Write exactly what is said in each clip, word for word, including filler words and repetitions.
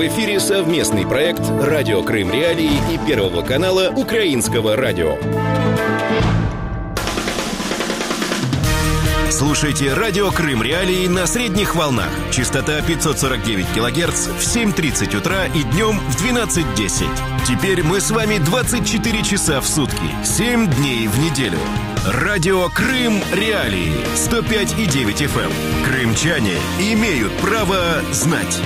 В эфире совместный проект «Радио Крым Реалии» и Первого канала Украинского радио. Слушайте «Радио Крым Реалии» на средних волнах. Частота пятьсот сорок девять килогерц в семь тридцать утра и днем в двенадцать десять. Теперь мы с вами двадцать четыре часа в сутки, семь дней в неделю. «Радио Крым Реалии» сто пять и девять эф эм. Крымчане имеют право знать.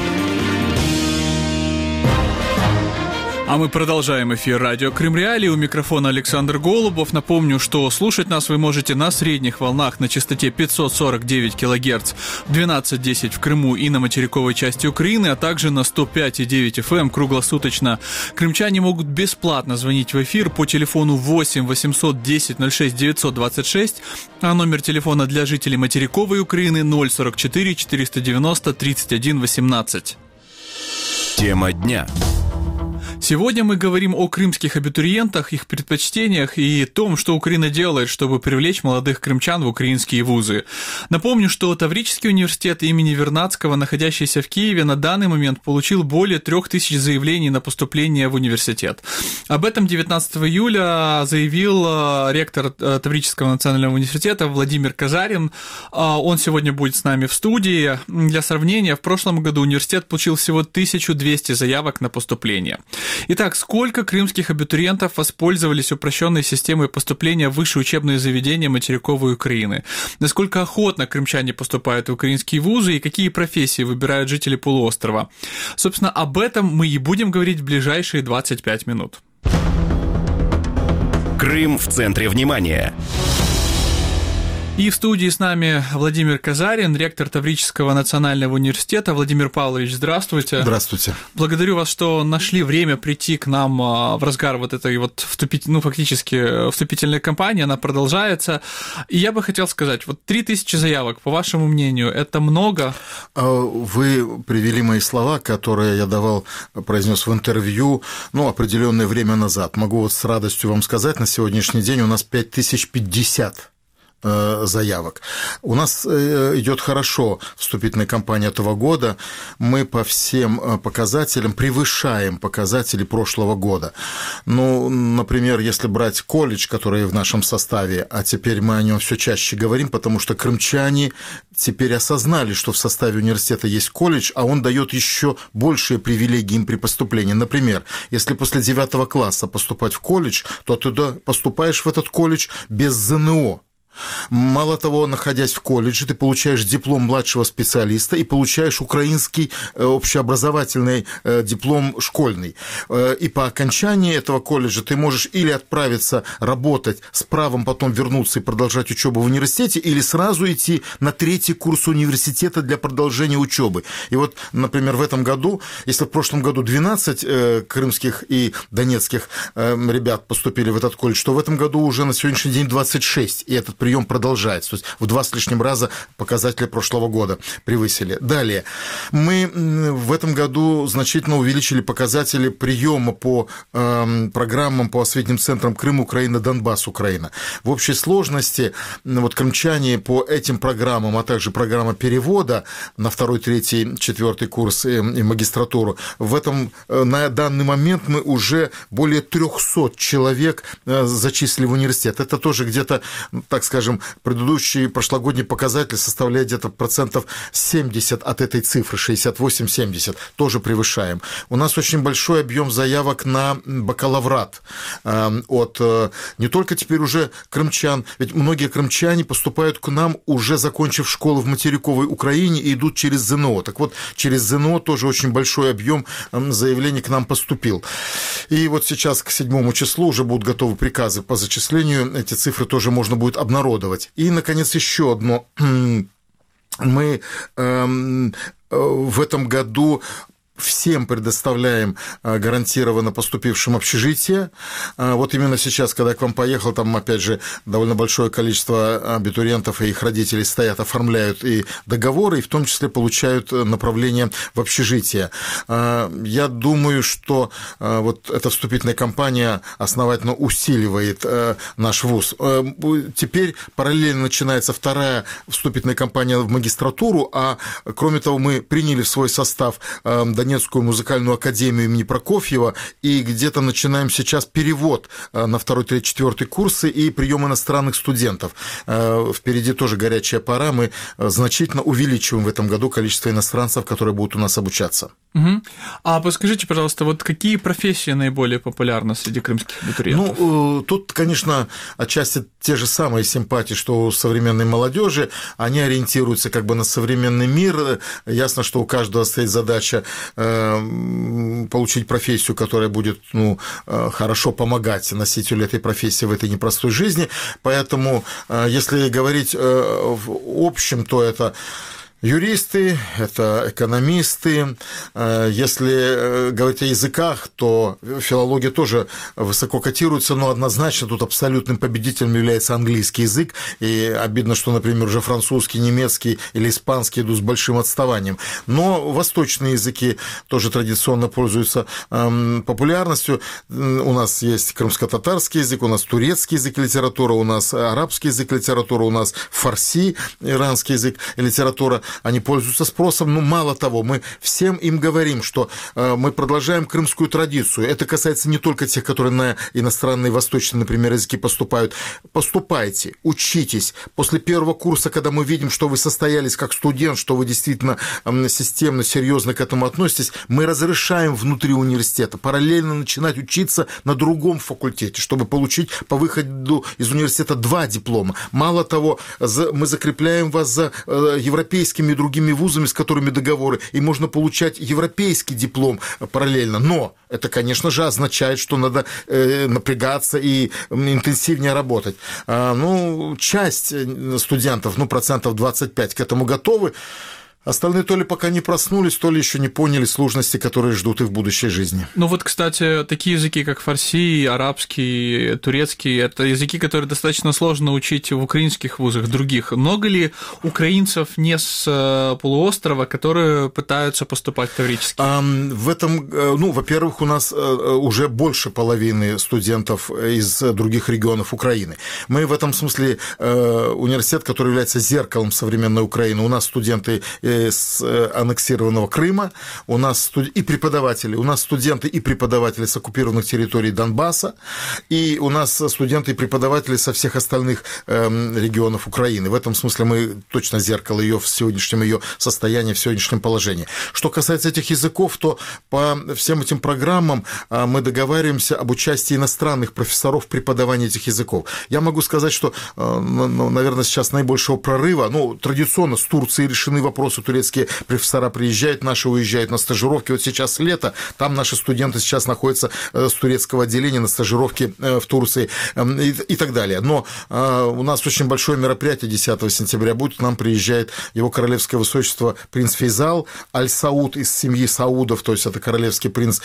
А мы продолжаем эфир «Радио Крым Реалии». У микрофона Александр Голубов. Напомню, что слушать нас вы можете на средних волнах на частоте пятьсот сорок девять килогерц в двенадцать десять в Крыму и на материковой части Украины, а также на сто пять и девять эф эм круглосуточно. Крымчане могут бесплатно звонить в эфир по телефону восемь восемьсот десять ноль шесть девятьсот двадцать шесть, а номер телефона для жителей материковой Украины ноль сорок четыре четыреста девяносто тридцать один восемнадцать. Тема дня. Сегодня мы говорим о крымских абитуриентах, их предпочтениях и том, что Украина делает, чтобы привлечь молодых крымчан в украинские вузы. Напомню, что Таврический университет имени Вернадского, находящийся в Киеве, на данный момент получил более трех тысяч заявлений на поступление в университет. Об этом девятнадцатого июля заявил ректор Таврического национального университета Владимир Казарин. Он сегодня будет с нами в студии. Для сравнения, в прошлом году университет получил всего тысячу двести заявок на поступление. Итак, сколько крымских абитуриентов воспользовались упрощенной системой поступления в высшие учебные заведения материковой Украины? Насколько охотно крымчане поступают в украинские вузы и какие профессии выбирают жители полуострова? Собственно, об этом мы и будем говорить в ближайшие двадцать пять минут. Крым в центре внимания. И в студии с нами Владимир Казарин, ректор Таврического национального университета. Владимир Павлович, здравствуйте. Здравствуйте. Благодарю вас, что нашли время прийти к нам в разгар вот этой вот вступить, ну, фактически вступительной кампании, она продолжается. И я бы хотел сказать, вот три тысячи заявок, по вашему мнению, это много? Вы привели мои слова, которые я давал, произнес в интервью, ну, определенное время назад. Могу вот с радостью вам сказать, на сегодняшний день у нас пять тысяч пятьдесят заявок. У нас идет хорошо вступительная кампания этого года. Мы по всем показателям превышаем показатели прошлого года. Ну, например, если брать колледж, который в нашем составе, а теперь мы о нем все чаще говорим, потому что крымчане теперь осознали, что в составе университета есть колледж, а он дает еще большие привилегии им при поступлении. Например, если после девятого класса поступать в колледж, то туда поступаешь в этот колледж без зэ эн о. Мало того, находясь в колледже, ты получаешь диплом младшего специалиста и получаешь украинский общеобразовательный диплом школьный. И по окончании этого колледжа ты можешь или отправиться работать с правом потом вернуться и продолжать учебу в университете, или сразу идти на третий курс университета для продолжения учебы. И вот, например, в этом году, если в прошлом году двенадцать крымских и донецких ребят поступили в этот колледж, то в этом году уже на сегодняшний день двадцать шесть, и этот прием продолжается. То есть в два с лишним раза показатели прошлого года превысили. Далее. Мы в этом году значительно увеличили показатели приема по э, программам по осветительным центрам Крым, Украина, Донбасс, Украина. В общей сложности вот крымчане по этим программам, а также программа перевода на второй, третий, четвертый курс и, и магистратуру, в этом, на данный момент мы уже более трехсот человек зачислили в университет. Это тоже где-то, так сказать, скажем, предыдущий прошлогодний показатель составляет где-то процентов семьдесят от этой цифры, шестьдесят восемь - семьдесят, тоже превышаем. У нас очень большой объем заявок на бакалаврат от не только теперь уже крымчан, ведь многие крымчане поступают к нам, уже закончив школу в материковой Украине, и идут через зэ эн о. Так вот, через зэ эн о тоже очень большой объем заявлений к нам поступил. И вот сейчас к седьмому числу уже будут готовы приказы по зачислению, эти цифры тоже можно будет обнародовать. И, наконец, еще одно. Мы э, в этом году всем предоставляем гарантированно поступившим общежитие. Вот именно сейчас, когда я к вам поехал, там, опять же, довольно большое количество абитуриентов и их родителей стоят, оформляют и договоры, и в том числе получают направление в общежитие. Я думаю, что вот эта вступительная кампания основательно усиливает наш вуз. Теперь параллельно начинается вторая вступительная кампания в магистратуру, а кроме того, мы приняли в свой состав Донецкую музыкальную академию имени Прокофьева, и где-то начинаем сейчас перевод на второй, третий, четвертый курсы и прием иностранных студентов. Впереди тоже горячая пора, мы значительно увеличиваем в этом году количество иностранцев, которые будут у нас обучаться. Угу. А подскажите, пожалуйста, вот какие профессии наиболее популярны среди крымских абитуриентов? Ну, тут, конечно, отчасти те же самые симпатии, что у современной молодежи, они ориентируются как бы на современный мир. Ясно, что у каждого стоит задача э, получить профессию, которая будет, ну, э, хорошо помогать носителю этой профессии в этой непростой жизни. Поэтому, э, если говорить э, в общем, то это юристы, это экономисты. Если говорить о языках, то филология тоже высоко котируется, но однозначно тут абсолютным победителем является английский язык, и обидно, что, например, уже французский, немецкий или испанский идут с большим отставанием. Но восточные языки тоже традиционно пользуются популярностью. У нас есть крымско-татарский язык, у нас турецкий язык и литература, у нас арабский язык и литература, у нас фарси, иранский язык и литература. Они пользуются спросом, но мало того, мы всем им говорим, что мы продолжаем крымскую традицию. Это касается не только тех, которые на иностранные восточные, например, языки поступают. Поступайте, учитесь. После первого курса, когда мы видим, что вы состоялись как студент, что вы действительно системно, серьезно к этому относитесь, мы разрешаем внутри университета параллельно начинать учиться на другом факультете, чтобы получить по выходу из университета два диплома. Мало того, мы закрепляем вас за европейскими и другими вузами, с которыми договоры, и можно получать европейский диплом параллельно. Но это, конечно же, означает, что надо э, напрягаться и интенсивнее работать. А, ну, часть студентов, ну, процентов двадцать пять к этому готовы. Остальные то ли пока не проснулись, то ли еще не поняли сложности, которые ждут их в будущей жизни. Ну вот, кстати, такие языки, как фарси, арабский, турецкий, это языки, которые достаточно сложно учить в украинских вузах, других. Много ли украинцев не с полуострова, которые пытаются поступать в таврический? А, в этом, ну, во-первых, у нас уже больше половины студентов из других регионов Украины. Мы в этом смысле университет, который является зеркалом современной Украины. У нас студенты с аннексированного Крыма, у нас и преподаватели, у нас студенты и преподаватели с оккупированных территорий Донбасса, и у нас студенты и преподаватели со всех остальных регионов Украины. В этом смысле мы точно зеркало ее в сегодняшнем ее состоянии, в сегодняшнем положении. Что касается этих языков, то по всем этим программам мы договариваемся об участии иностранных профессоров в преподавании этих языков. Я могу сказать, что, наверное, сейчас наибольшего прорыва, ну, традиционно с Турцией решены вопросы, турецкие профессора приезжают, наши уезжают на стажировки. Вот сейчас лето, там наши студенты сейчас находятся с турецкого отделения на стажировке в Турции и, и так далее. Но у нас очень большое мероприятие десятого сентября будет. К нам приезжает его королевское высочество принц Фейзал Аль-Сауд из семьи Саудов, то есть это королевский принц.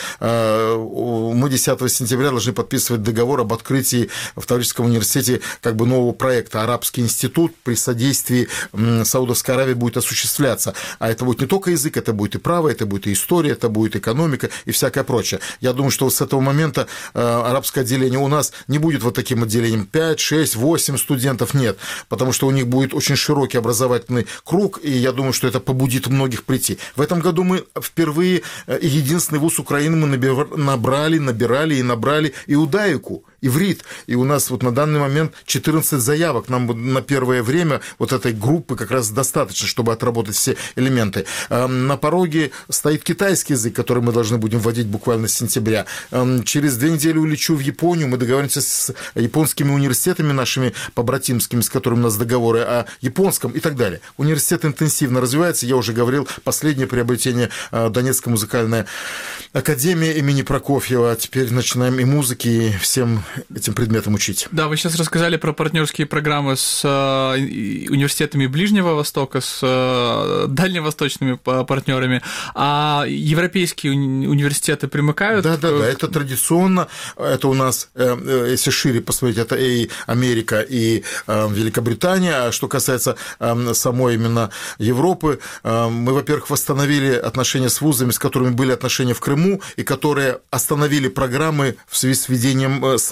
Мы десятого сентября должны подписывать договор об открытии в Таврическом университете как бы нового проекта «Арабский институт». При содействии Саудовской Аравии будет осуществляться. А это будет не только язык, это будет и право, это будет и история, это будет экономика и всякое прочее. Я думаю, что с этого момента арабское отделение у нас не будет вот таким отделением пять, шесть, восемь студентов, нет, потому что у них будет очень широкий образовательный круг, и я думаю, что это побудит многих прийти. В этом году мы впервые единственный вуз Украины мы набрали, набирали и набрали иудаику, иврит, и у нас вот на данный момент четырнадцать заявок, нам на первое время вот этой группы как раз достаточно, чтобы отработать все элементы. На пороге стоит китайский язык, который мы должны будем вводить буквально с сентября. Через две недели улечу в Японию, мы договоримся с японскими университетами нашими побратимскими, с которыми у нас договоры о японском и так далее. Университет интенсивно развивается, я уже говорил, последнее приобретение Донецкая музыкальная академия имени Прокофьева, теперь начинаем и музыки, и всем этим предметам учить. Да, вы сейчас рассказали про партнерские программы с университетами Ближнего Востока, с дальневосточными партнерами, а европейские университеты примыкают? Да, да, да, это традиционно, это у нас, если шире посмотреть, это и Америка, и Великобритания. А что касается самой именно Европы, мы, во-первых, восстановили отношения с вузами, с которыми были отношения в Крыму, и которые остановили программы в связи с введением санкций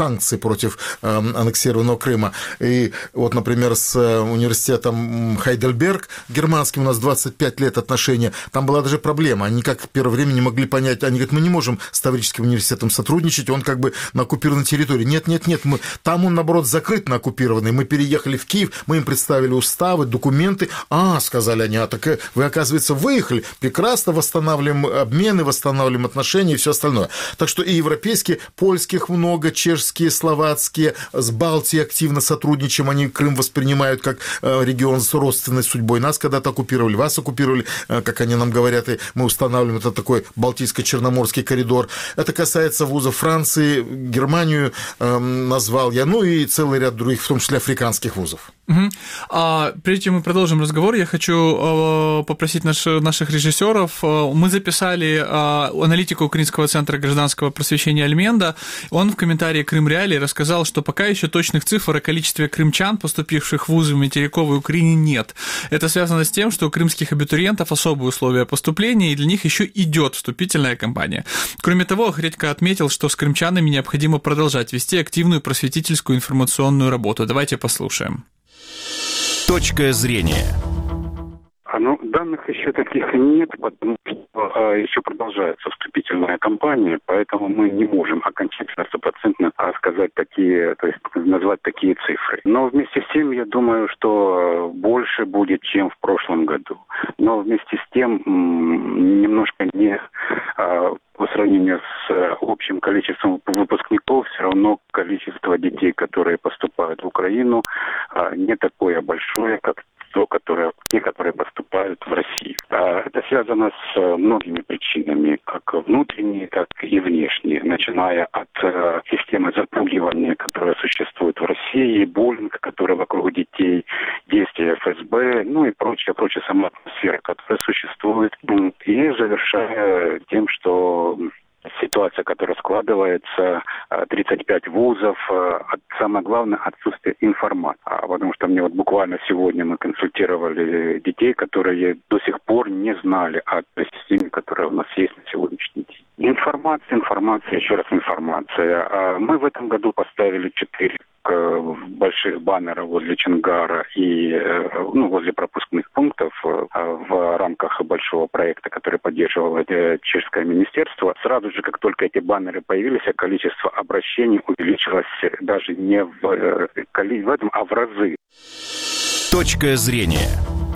санкции против аннексированного Крыма. И вот, например, с университетом Хайдельберг германским у нас двадцать пять лет отношения, там была даже проблема, они как в первое время не могли понять, они говорят, мы не можем с Таврическим университетом сотрудничать, он как бы на оккупированной территории. Нет, нет, нет, мы, там он, наоборот, закрыт на оккупированной, мы переехали в Киев, мы им представили уставы, документы, а, сказали они, а так вы, оказывается, выехали, прекрасно, восстанавливаем обмены, восстанавливаем отношения и все остальное. Так что и европейские, польских много, чешские, словацкие, с Балтией активно сотрудничаем, они Крым воспринимают как регион с родственной судьбой. Нас когда-то оккупировали, вас оккупировали, как они нам говорят, и мы устанавливаем это такой Балтийско-Черноморский коридор. Это касается вузов Франции, Германию э, назвал я, ну и целый ряд других, в том числе африканских вузов. Угу. А прежде чем мы продолжим разговор, я хочу э, попросить наш, наших режиссеров. Мы записали э, аналитику Украинского центра гражданского просвещения Альменда. Он в комментарии «Крым Реалии» рассказал, что пока еще точных цифр о количестве крымчан, поступивших в вузы в материковой Украине, нет. Это связано с тем, что у крымских абитуриентов особые условия поступления, и для них еще идет вступительная кампания. Кроме того, Охредько отметил, что с крымчанами необходимо продолжать вести активную просветительскую информационную работу. Давайте послушаем. Точка зрения. Ну, данных еще таких нет, потому что а, еще продолжается вступительная кампания, поэтому мы не можем окончательно стопроцентно сказать такие, то есть назвать такие цифры. Но вместе с тем, я думаю, что больше будет, чем в прошлом году. Но вместе с тем немножко не а, по сравнению с общим количеством выпускников, все равно количество детей, которые поступают в Украину, а, не такое большое, как то, которые, те, которые поступают в Россию. Это связано с многими причинами, как внутренние, так и внешние, начиная от системы запугивания, которая существует в России, буллинг, который вокруг детей, действия эф эс бэ, ну и прочее, прочее, сама атмосфера, которая существует, и завершая тем, что ситуация, которая складывается, тридцать пять вузов, самое главное, отсутствие информации. Потому что мне вот буквально сегодня мы консультировали детей, которые до сих пор не знали о той системе, которая у нас есть на сегодняшний день. Информация, информация, еще раз информация. Мы в этом году поставили четыре больших баннеров возле Чонгара и ну, возле пропускных пунктов в рамках большого проекта, который поддерживало чешское министерство. Сразу же, как только эти баннеры появились, количество обращений увеличилось даже не в, в этом, а в разы. Точка зрения.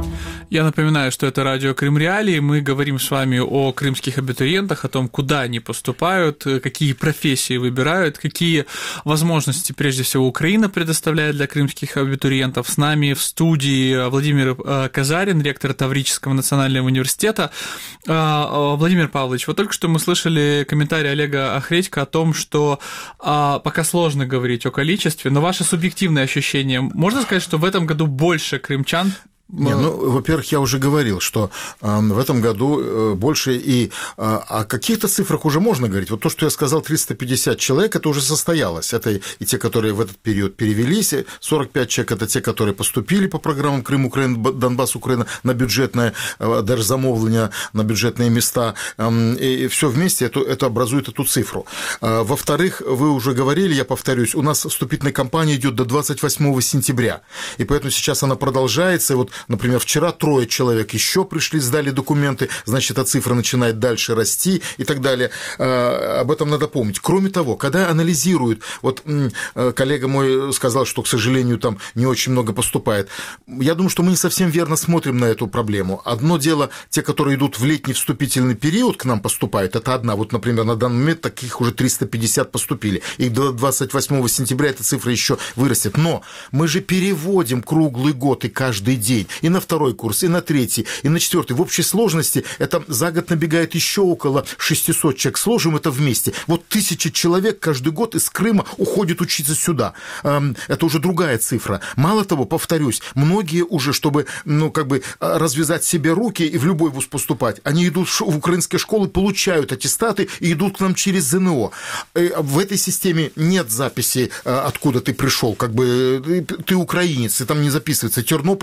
Я напоминаю, что это радио Крым Реалии. Мы говорим с вами о крымских абитуриентах, о том, куда они поступают, какие профессии выбирают, какие возможности, прежде всего, Украина предоставляет для крымских абитуриентов. С нами в студии Владимир Казарин, ректор Таврического национального университета. Владимир Павлович, вот только что мы слышали комментарий Олега Охредько о том, что пока сложно говорить о количестве, но ваше субъективное ощущение, можно сказать, что в этом году больше крымчан? Не, ну, во-первых, я уже говорил, что э, в этом году э, больше и э, о каких-то цифрах уже можно говорить. Вот то, что я сказал, триста пятьдесят человек, это уже состоялось. Это и те, которые в этот период перевелись, сорок пять человек – это те, которые поступили по программам Крым, Украина, Донбасс, Украина на бюджетное, э, даже замовление на бюджетные места. Э, и все вместе это, это образует эту цифру. Э, во-вторых, вы уже говорили, я повторюсь, у нас вступительная кампания идет до двадцать восьмого сентября, и поэтому сейчас она продолжается. И вот, например, вчера трое человек еще пришли, сдали документы, значит, эта цифра начинает дальше расти и так далее. Об этом надо помнить. Кроме того, когда анализируют, вот коллега мой сказал, что, к сожалению, там не очень много поступает. Я думаю, что мы не совсем верно смотрим на эту проблему. Одно дело, те, которые идут в летний вступительный период, к нам поступают, это одна. Вот, например, на данный момент таких уже триста пятьдесят поступили. И до двадцать восьмого сентября эта цифра еще вырастет. Но мы же переводим круглый год и каждый день. И на второй курс, и на третий, и на четвертый. В общей сложности это за год набегает еще около шестисот человек. Сложим это вместе. Вот тысяча человек каждый год из Крыма уходит учиться сюда. Это уже другая цифра. Мало того, повторюсь, многие уже, чтобы, ну, как бы развязать себе руки и в любой вуз поступать, они идут в украинские школы, получают аттестаты и идут к нам через зэ эн о. В этой системе нет записи, откуда ты пришел. Как бы ты украинец, и там не записывается тернопольский, ты украинец.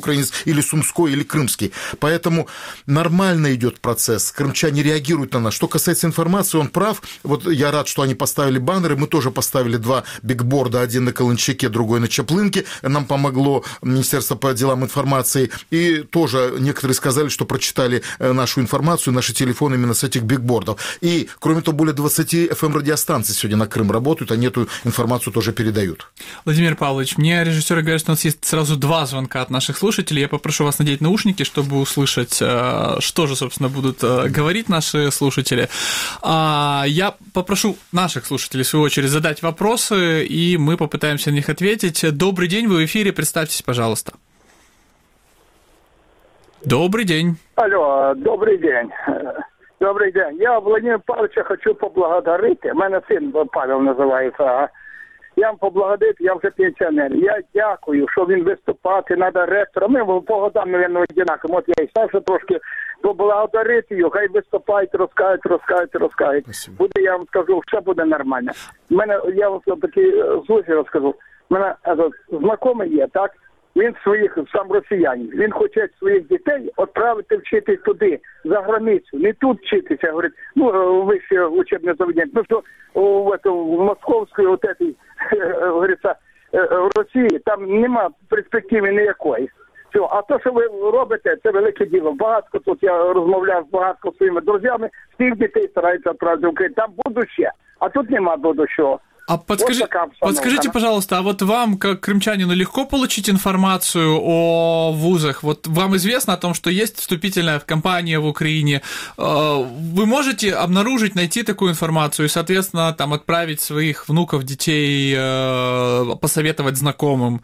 украинец, или сумской, или крымский. Поэтому нормально идет процесс, крымчане реагируют на нас. Что касается информации, он прав. Вот я рад, что они поставили баннеры, мы тоже поставили два бигборда, один на Каланчаке, другой на Чаплынке. Нам помогло Министерство по делам информации, и тоже некоторые сказали, что прочитали нашу информацию, наши телефоны именно с этих бигбордов. И, кроме того, более двадцати эф эм-радиостанций сегодня на Крым работают, они эту информацию тоже передают. Владимир Павлович, мне режиссеры говорят, что у нас есть сразу два звонка от наших слушателей. Я попрошу вас надеть наушники, чтобы услышать, что же, собственно, будут говорить наши слушатели. Я попрошу наших слушателей, в свою очередь, задать вопросы, и мы попытаемся на них ответить. Добрый день, вы в эфире, представьтесь, пожалуйста. Добрый день. Алло, добрий день. Добрий день. Я Владимира Павловича хочу поблагодарити. У мене син Павел називається. Я вам поблагодарити, я вже пенсіонер. Я дякую, що він виступати, треба ректором. Ми по годам, мабуть, одинаково. От я і стався трошки поблагодарити його, хай виступають, розкажуть, розкажуть, розкажуть. Буде, я вам скажу, все буде нормально. У мене, я вам таки злості розкажу, у мене знайомий є, так? Він своїх, сам росіянин, він хоче своїх дітей відправити вчитись туди, за границю, не тут вчитися, говорить, ну, вище учебне заведення, ну, що в, в, в московській, от этой, говориться, в Росії, там нема перспективи ніякої. Все. А то, що ви робите, це велике діло. Багато тут я розмовляв з багато своїми друзями, всіх дітей стараються відправити в Україну, там будуще, а тут нема будущого. А подскажи, вот подскажите, пожалуйста, а вот вам, как крымчанину, легко получить информацию о вузах? Вот вам известно о том, что есть вступительная кампания в Украине. Вы можете обнаружить, найти такую информацию и, соответственно, там отправить своих внуков, детей, посоветовать знакомым?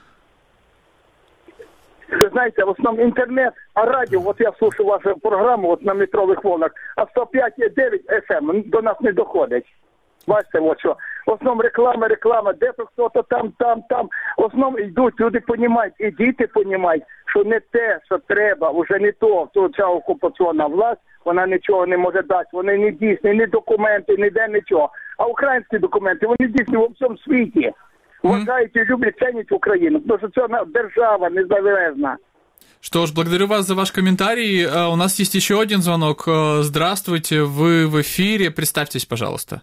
Вы знаете, в основном интернет, а радио, вот я слушаю вашу программу вот на метровых волнах, а сто п'ять і дев'ять еф ем до нас не доходить. Бачите, от що. В основному реклама, реклама, де-то хто-то там, там, там. В основному йдуть, люди розуміють, і діти розуміють, що не те, що треба, вже не то, то ця окупаційна власть, вона нічого не може дати, вони не дійсні, ні документи, ніде нічого. А українські документи, вони дійсні у всьому світі. Вважають і люблять, цінять Україну, тому що це держава незалежна. Что ж, благодарю вас за ваш комментарий. У нас есть еще один звонок. Здравствуйте, вы в эфире. Представьтесь, пожалуйста.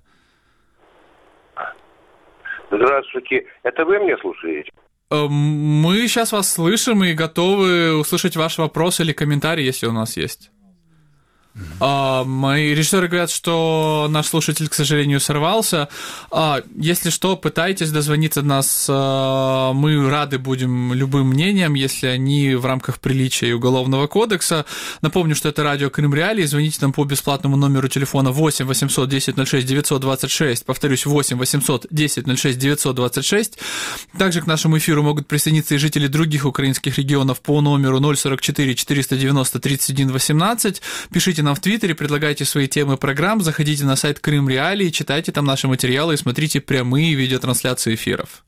Здравствуйте. Это вы меня слушаете? Мы сейчас вас слышим и готовы услышать ваш вопрос или комментарий, если у нас есть. А, мои режиссеры говорят, что наш слушатель, к сожалению, сорвался. А, если что, пытайтесь дозвониться до нас. А, мы рады будем любым мнениям, если они в рамках приличия и Уголовного кодекса. Напомню, что это радио Крым Реалии. Звоните нам по бесплатному номеру телефона восемь восемьсот десять ноль шесть девятьсот двадцать шесть. Повторюсь, восемь восемьсот десять ноль шесть девятьсот двадцать шесть. Также к нашему эфиру могут присоединиться и жители других украинских регионов по номеру ноль сорок четыре четыреста девяносто тридцать один восемнадцать. Пишите нам в Твиттере, предлагайте свои темы программ, заходите на сайт Крым Реалии, читайте там наши материалы и смотрите прямые видеотрансляции эфиров.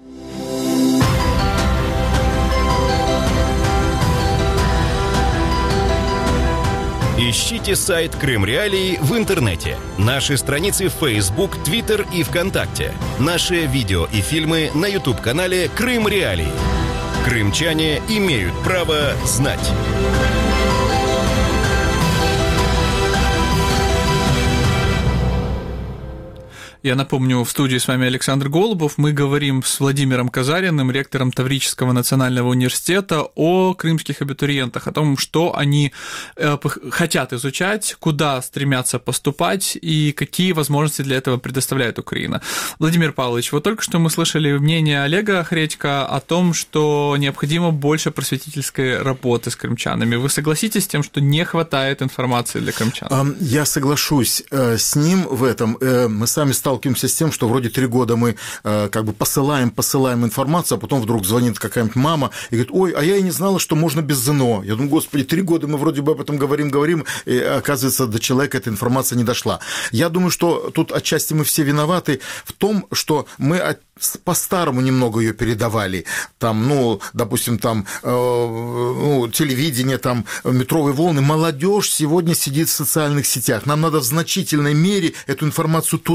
Ищите сайт Крым Реалии в интернете, наши страницы в Facebook, Twitter и ВКонтакте, наши видео и фильмы на YouTube-канале Крым Реалии. Крымчане имеют право знать. Я напомню, в студии с вами Александр Голубов. Мы говорим с Владимиром Казариным, ректором Таврического национального университета, о крымских абитуриентах, о том, что они хотят изучать, куда стремятся поступать и какие возможности для этого предоставляет Украина. Владимир Павлович, вот только что мы слышали мнение Олега Хредько о том, что необходимо больше просветительской работы с крымчанами. Вы согласитесь с тем, что не хватает информации для крымчан? Я соглашусь с ним в этом. Мы сами сталкиваемся с тем, что вроде три года мы э, как бы посылаем, посылаем информацию, а потом вдруг звонит какая-нибудь мама и говорит: ой, а я и не знала, что можно без ЗНО. Я думаю, господи, три года мы вроде бы об этом говорим, говорим, и оказывается, до человека эта информация не дошла. Я думаю, что тут отчасти мы все виноваты в том, что мы от по-старому немного ее передавали, там, ну, допустим, там, э, ну, телевидение, там, метровые волны, молодежь сегодня сидит в социальных сетях, нам надо в значительной мере эту информацию туда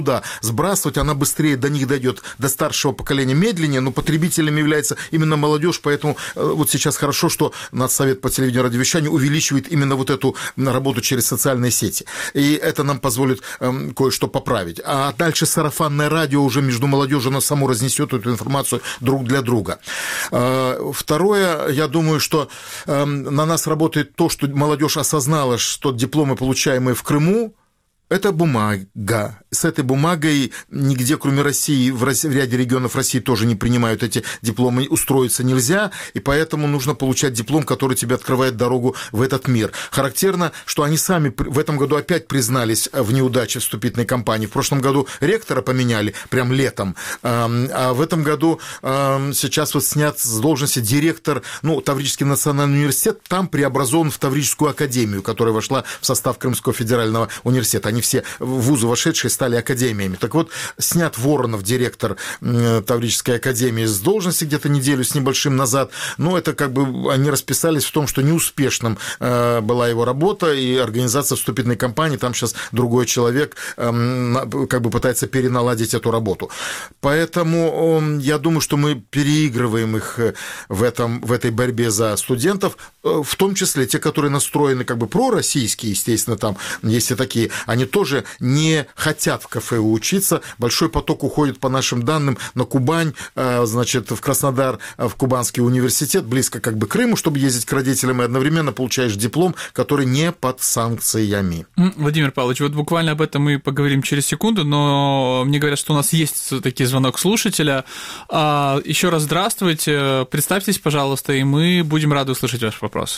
сбрасывать, она быстрее до них дойдет, до старшего поколения медленнее, но потребителями является именно молодежь, поэтому вот сейчас хорошо, что Надсовет по телевидению и радиовещанию увеличивает именно вот эту работу через социальные сети. И это нам позволит эм, кое-что поправить. А дальше сарафанное радио уже между молодежью, оно само разнесет эту информацию друг для друга. Э, второе, я думаю, что э, на нас работает то, что молодежь осознала, что дипломы, получаемые в Крыму, это бумага. С этой бумагой нигде, кроме России, в ряде регионов России тоже не принимают эти дипломы, устроиться нельзя, и поэтому нужно получать диплом, который тебе открывает дорогу в этот мир. Характерно, что они сами в этом году опять признались в неудаче вступительной кампании. В прошлом году ректора поменяли прям летом, а в этом году сейчас вот снят с должности директор, ну, Таврический национальный университет, там преобразован в Таврическую академию, которая вошла в состав Крымского федерального университета. Они все вузы вошедшие стали академиями. Так вот, снят Воронов, директор Таврической академии, с должности где-то неделю с небольшим назад, но это как бы они расписались в том, что неуспешным была его работа и организация вступительной кампании, там сейчас другой человек как бы пытается переналадить эту работу. Поэтому я думаю, что мы переигрываем их в, этом, в этой борьбе за студентов, в том числе те, которые настроены как бы пророссийские, естественно, там есть и такие, они тоже не хотят в КФУ учиться. Большой поток уходит, по нашим данным, на Кубань, значит, в Краснодар, в Кубанский университет, близко как бы к Крыму, чтобы ездить к родителям, и одновременно получаешь диплом, который не под санкциями. Владимир Павлович, вот буквально об этом мы поговорим через секунду, но мне говорят, что у нас есть все-таки звонок слушателя. Еще раз здравствуйте, представьтесь, пожалуйста, и мы будем рады услышать ваш вопрос.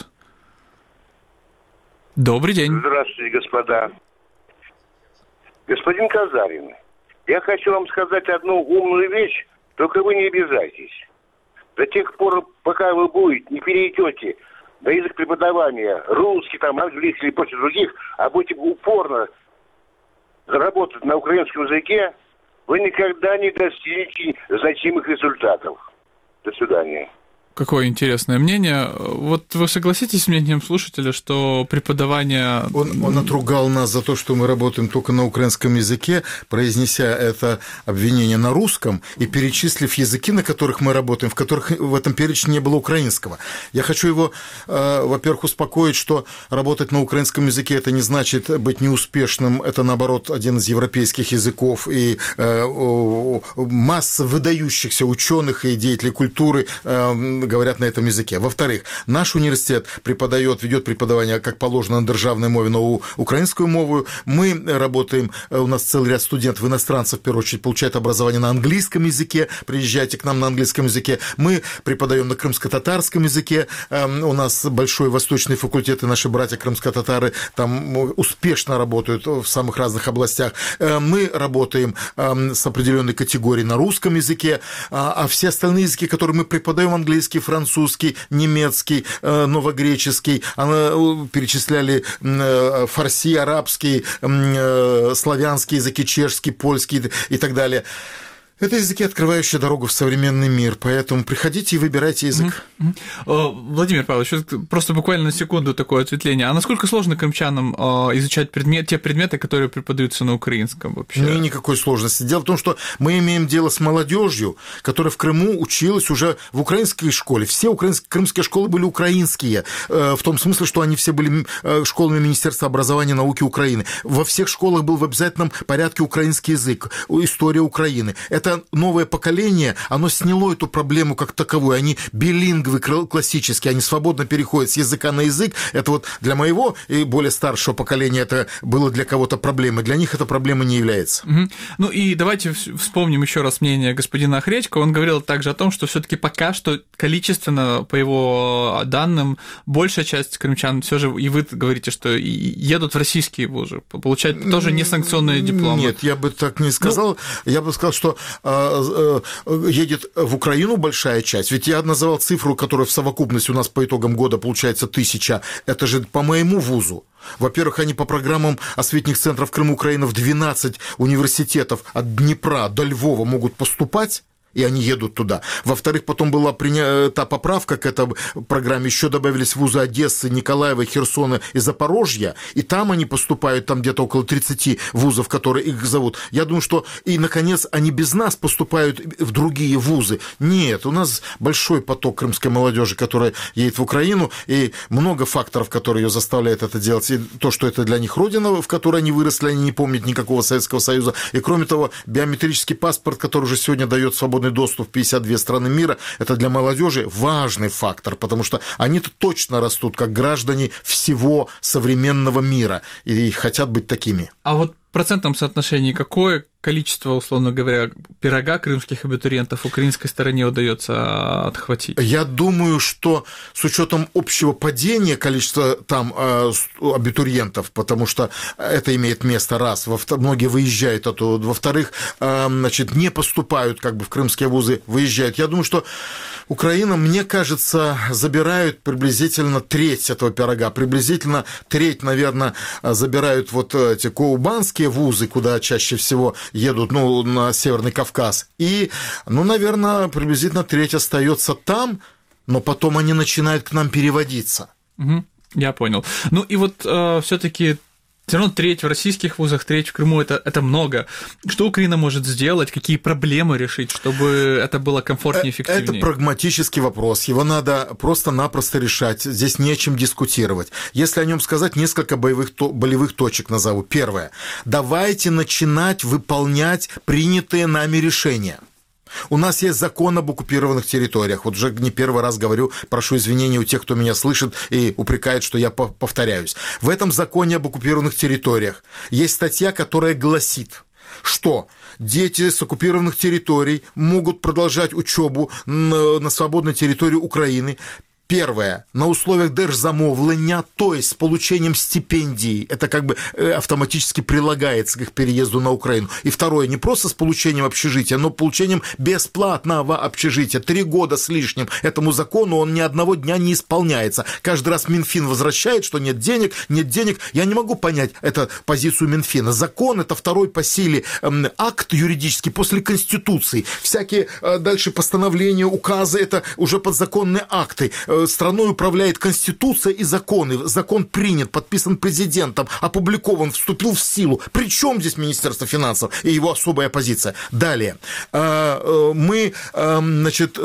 Добрый день. Здравствуйте, господа. Господин Казарин, я хочу вам сказать одну умную вещь, только вы не обижайтесь. До тех пор, пока вы будете, не перейдете на язык преподавания, русский, там, английский или прочих других, а будете упорно работать на украинском языке, вы никогда не достигнете значимых результатов. До свидания. Какое интересное мнение. Вот вы согласитесь с мнением слушателя, что преподавание... Он, он отругал нас за то, что мы работаем только на украинском языке, произнеся это обвинение на русском и перечислив языки, на которых мы работаем, в которых в этом перечне не было украинского. Я хочу его, во-первых, успокоить, что работать на украинском языке – это не значит быть неуспешным, это, наоборот, один из европейских языков, и масса выдающихся ученых и деятелей культуры говорят на этом языке. Во-вторых, наш университет преподает, ведет преподавание, как положено, на державной мове, но украинскую мову. Мы работаем, у нас целый ряд студентов, иностранцев, в первую очередь, получают образование на английском языке, приезжайте к нам на английском языке. Мы преподаем на крымско-татарском языке, у нас большой восточный факультет, и наши братья крымско-татары там успешно работают в самых разных областях. Мы работаем с определенной категорией на русском языке, а все остальные языки, которые мы преподаем, английский, французский, немецкий, новогреческий, перечисляли фарси, арабский, славянский языки, чешский, польский и так далее. Это языки, открывающие дорогу в современный мир, поэтому приходите и выбирайте язык. Mm-hmm. Владимир Павлович, просто буквально на секунду такое ответвление. А насколько сложно крымчанам изучать предмет, те предметы, которые преподаются на украинском вообще? Нет никакой сложности. Дело в том, что мы имеем дело с молодежью, которая в Крыму училась уже в украинской школе. Все украинские, крымские школы были украинские, в том смысле, что они все были школами Министерства образования и науки Украины. Во всех школах был в обязательном порядке украинский язык, история Украины. Это новое поколение, оно сняло эту проблему как таковую. Они билингвы классические, они свободно переходят с языка на язык. Это вот для моего и более старшего поколения это было для кого-то проблемой. Для них эта проблема не является. Угу. Ну и давайте вспомним еще раз мнение господина Охредько. Он говорил также о том, что все-таки пока что количественно, по его данным, большая часть крымчан все же, и вы говорите, что едут в российские вузы, получают тоже несанкционные дипломы. Нет, я бы так не сказал. Ну... Я бы сказал, что едет в Украину большая часть, ведь я называл цифру, которая в совокупности у нас по итогам года получается тысяча, это же по моему вузу. Во-первых, они по программам осветных центров Крым Украина в двенадцать университетов от Днепра до Львова могут поступать, и они едут туда. Во-вторых, потом была принята поправка к этой программе, еще добавились вузы Одессы, Николаева, Херсона и Запорожья, и там они поступают, там где-то около тридцати вузов, которые их зовут. Я думаю, что и, наконец, они без нас поступают в другие вузы. Нет, у нас большой поток крымской молодежи, которая едет в Украину, и много факторов, которые ее заставляют это делать. И то, что это для них родина, в которой они выросли, они не помнят никакого Советского Союза. И, кроме того, биометрический паспорт, который уже сегодня дает свободный доступ в пятьдесят две страны мира, это для молодежи важный фактор, потому что они-то точно растут как граждане всего современного мира и хотят быть такими. А вот в процентном соотношении какое количество, условно говоря, пирога крымских абитуриентов украинской стороне удается отхватить? Я думаю, что с учетом общего падения количества там э, абитуриентов, потому что это имеет место, раз, во-вторых, многие выезжают оттуда, во-вторых, э, значит, не поступают как бы в крымские вузы, выезжают. Я думаю, что Украина, мне кажется, забирают приблизительно треть этого пирога, приблизительно треть, наверное, забирают вот эти кубанские вузы, куда чаще всего едут, ну, на Северный Кавказ, и, ну, наверное, приблизительно треть остается там, но потом они начинают к нам переводиться. Угу, я понял. Ну, и вот э, все-таки все равно треть в российских вузах, треть в Крыму это, – это много. Что Украина может сделать, какие проблемы решить, чтобы это было комфортнее и эффективнее? Это прагматический вопрос, его надо просто-напросто решать, здесь не о чем дискутировать. Если о нем сказать, несколько боевых, болевых точек назову. Первое. Давайте начинать выполнять принятые нами решения. У нас есть закон об оккупированных территориях. Вот уже не первый раз говорю, прошу извинения у тех, кто меня слышит и упрекает, что я повторяюсь. В этом законе об оккупированных территориях есть статья, которая гласит, что дети с оккупированных территорий могут продолжать учебу на свободной территории Украины. Первое, на условиях держзамовлення, то есть с получением стипендий, это как бы автоматически прилагается к их переезду на Украину. И второе, не просто с получением общежития, но получением бесплатного общежития. Три года с лишним этому закону он ни одного дня не исполняется. Каждый раз Минфин возвращает, что нет денег, нет денег. Я не могу понять эту позицию Минфина. Закон – это второй по силе акт юридический после Конституции. Всякие дальше постановления, указы – это уже подзаконные акты. Страной управляет Конституция и законы. Закон принят, подписан президентом, опубликован, вступил в силу. Причем здесь Министерство финансов и его особая позиция? Далее. Мы, значит...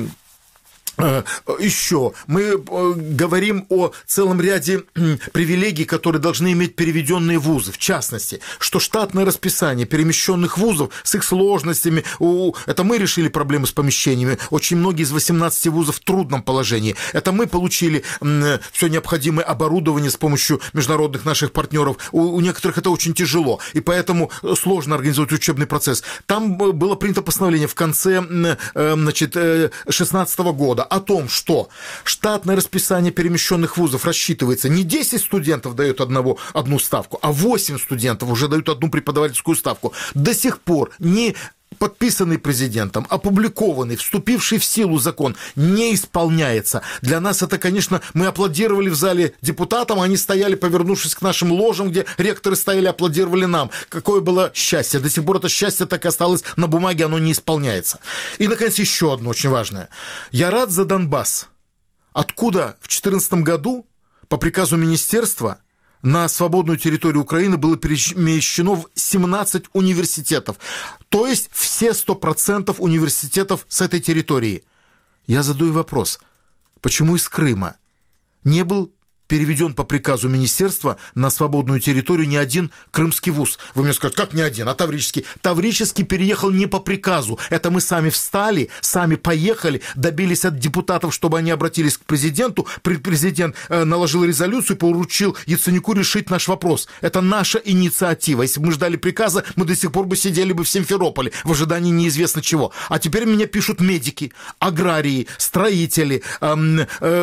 Еще мы говорим о целом ряде привилегий, которые должны иметь переведенные вузы. В частности, что штатное расписание перемещенных вузов с их сложностями, это мы решили проблемы с помещениями. Очень многие из восемнадцати вузов в трудном положении. Это мы получили все необходимое оборудование с помощью международных наших партнеров. У некоторых это очень тяжело, и поэтому сложно организовать учебный процесс. Там было принято постановление в конце, значит, шестнадцатого года о том, что штатное расписание перемещенных вузов рассчитывается не десять студентов дают одного, одну ставку, а восемь студентов уже дают одну преподавательскую ставку. До сих пор не подписанный президентом, опубликованный, вступивший в силу закон не исполняется. Для нас это, конечно, мы аплодировали в зале депутатам, они стояли, повернувшись к нашим ложам, где ректоры стояли, аплодировали нам. Какое было счастье. До сих пор это счастье так и осталось на бумаге, оно не исполняется. И, наконец, еще одно очень важное. Я рад за Донбасс. Откуда в две тысячи четырнадцатом году по приказу министерства на свободную территорию Украины было перемещено семнадцать университетов. То есть все сто процентов университетов с этой территории. Я задаю вопрос, почему из Крыма не был переведен по приказу министерства на свободную территорию ни один крымский вуз? Вы мне скажете, как не один, а Таврический? Таврический переехал не по приказу. Это мы сами встали, сами поехали, добились от депутатов, чтобы они обратились к президенту. Президент наложил резолюцию, поручил Яценюку решить наш вопрос. Это наша инициатива. Если бы мы ждали приказа, мы до сих пор бы сидели бы в Симферополе в ожидании неизвестно чего. А теперь меня пишут медики, аграрии, строители, эм,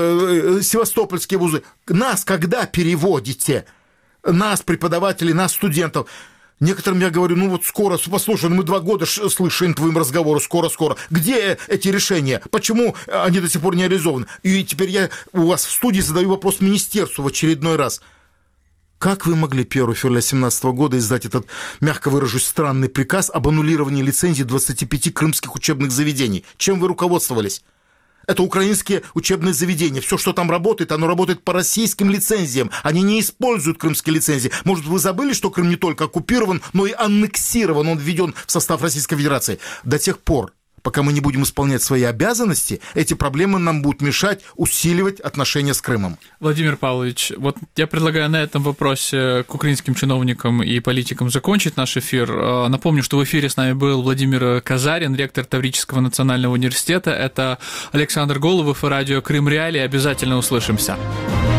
э, севастопольские вузы. Нас когда переводите? Нас, преподавателей, нас, студентов. Некоторым я говорю, ну вот скоро, послушай, ну мы два года слышим твоим разговору, скоро-скоро. Где эти решения? Почему они до сих пор не реализованы? И теперь я у вас в студии задаю вопрос министерству в очередной раз. Как вы могли первого февраля две тысячи семнадцатого года издать этот, мягко выражусь, странный приказ об аннулировании лицензий двадцати пяти крымских учебных заведений? Чем вы руководствовались? Это украинские учебные заведения. Все, что там работает, оно работает по российским лицензиям. Они не используют крымские лицензии. Может, вы забыли, что Крым не только оккупирован, но и аннексирован, он введен в состав Российской Федерации. До тех пор, пока мы не будем исполнять свои обязанности, эти проблемы нам будут мешать усиливать отношения с Крымом. Владимир Павлович, вот я предлагаю на этом вопросе к украинским чиновникам и политикам закончить наш эфир. Напомню, что в эфире с нами был Владимир Казарин, ректор Таврического национального университета. Это Александр Голубов и радио Крым Реалии. Обязательно услышимся.